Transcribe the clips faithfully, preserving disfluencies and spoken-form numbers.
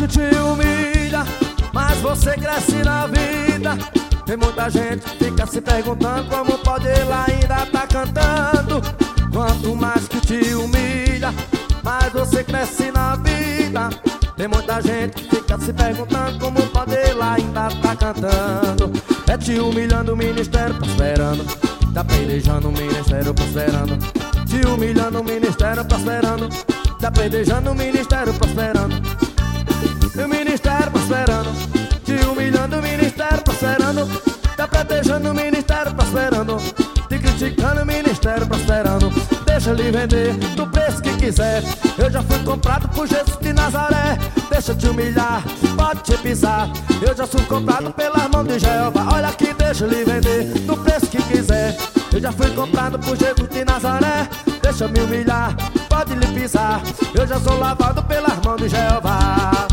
que te humilha, mas você cresce na vida. Tem muita gente que fica se perguntando como pode ele ainda tá cantando. Quanto mais que te humilha, mais você cresce na vida. Tem muita gente que fica se perguntando como pode ele ainda tá cantando. É te humilhando o ministério prosperando, tá pelejando o ministério prosperando. Te humilhando o ministério prosperando, tá pelejando o ministério prosperando. O ministério prosperando, te humilhando o ministério prosperando, tá protegendo o ministério prosperando, te criticando o ministério prosperando. Deixa ele vender do preço que quiser, eu já fui comprado por Jesus de Nazaré. Deixa te humilhar, pode te pisar, eu já fui comprado pelas mãos de Jeová. Olha aqui, deixa ele vender do preço que quiser, eu já fui comprado por Jesus de Nazaré. Deixa me humilhar, pode lhe pisar, eu já sou lavado pelas mãos de Jeová.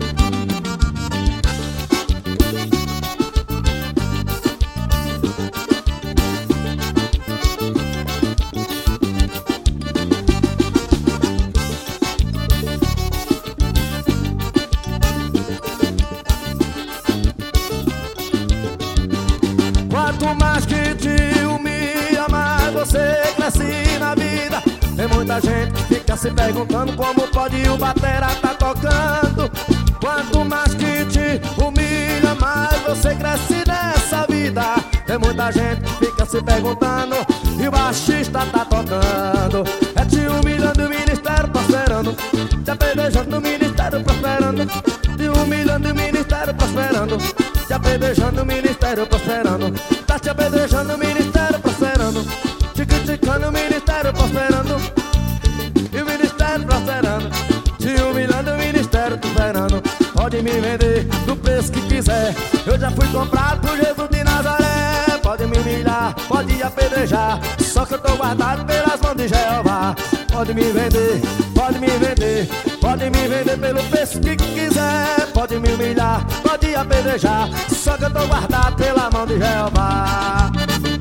Quanto mais que te humilha, mais você cresce na vida. Tem muita gente que fica se perguntando como pode o batera tá tocando. Quanto mais que te humilha, mais você cresce nessa vida. Tem muita gente que fica se perguntando e o baixista tá tocando. É te humilhando o ministério prosperando, te apedrejando o ministério prosperando. Te humilhando o ministério prosperando, te apedrejando o ministério prosperando. Tá te apedrejando o ministério prosperando, te criticando o ministério prosperando. E o ministério prosperando, te humilhando o ministério prosperando. Pode me vender do preço que quiser, eu já fui comprado por Jesus de Nazaré. Pode me humilhar, pode apedrejar, só que eu tô guardado pelas mãos de Jeová. Pode me vender, pode me vender, pode me vender pelo preço que quiser. Pode me humilhar, pode apedrejar, só que eu tô guardado pela mão de Jeová.